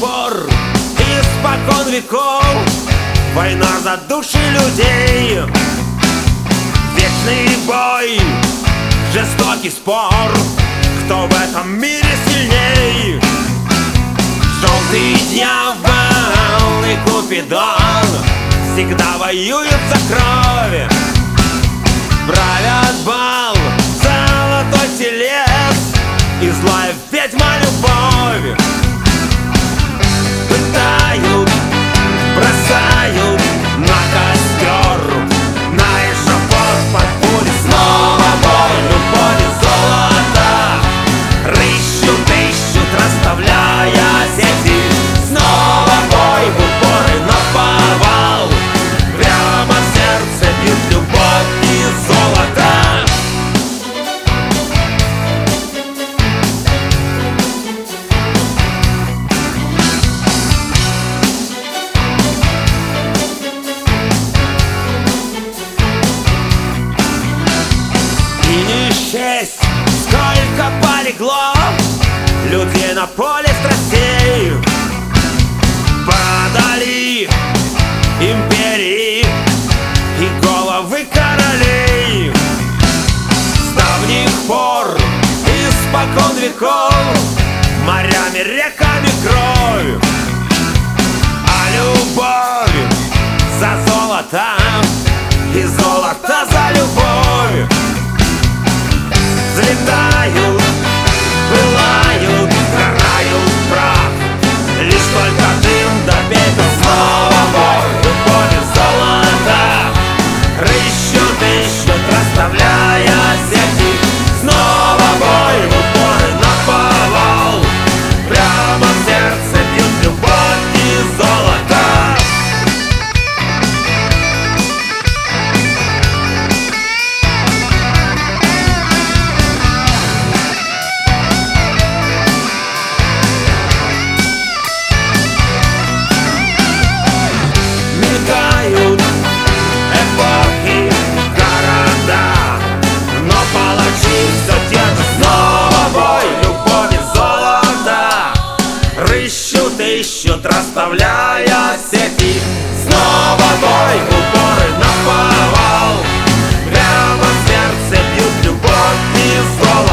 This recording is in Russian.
пор, испокон веков, война за души людей, вечный бой, жестокий спор, кто в этом мире сильней. Желтый дьявол и Купидон всегда воюют за кровь, правят бал золотой телец и злая ведьма любовь. Пытают, бросают на костер, на эшафот под пули. Снова бой, любовь и золото рыщут, ищут, расставляя сети. Снова бой, в упор и наповал, прямо в сердце бьют любовь и золото. Честь, сколько полегло людей на поле страстей, продали империи и головы королей. С давних пор, испокон веков, морями, реками кровь, а любовь за золото и золото за любовь. Взлетают, пылают, сгорают в прах, лишь только дым до пепел. Снова бой, любовь и золото рыщут, ищут, расставляя сети. Снова бой, в упор и наповал, прямо в сердце бьют любовь и золото. Эпохи, города, но палачи все те же. Снова бой, любовь и золото рыщут, ищут, расставляя сети. Снова бой, в упор и наповал, прямо в сердце бьют любовь и золото.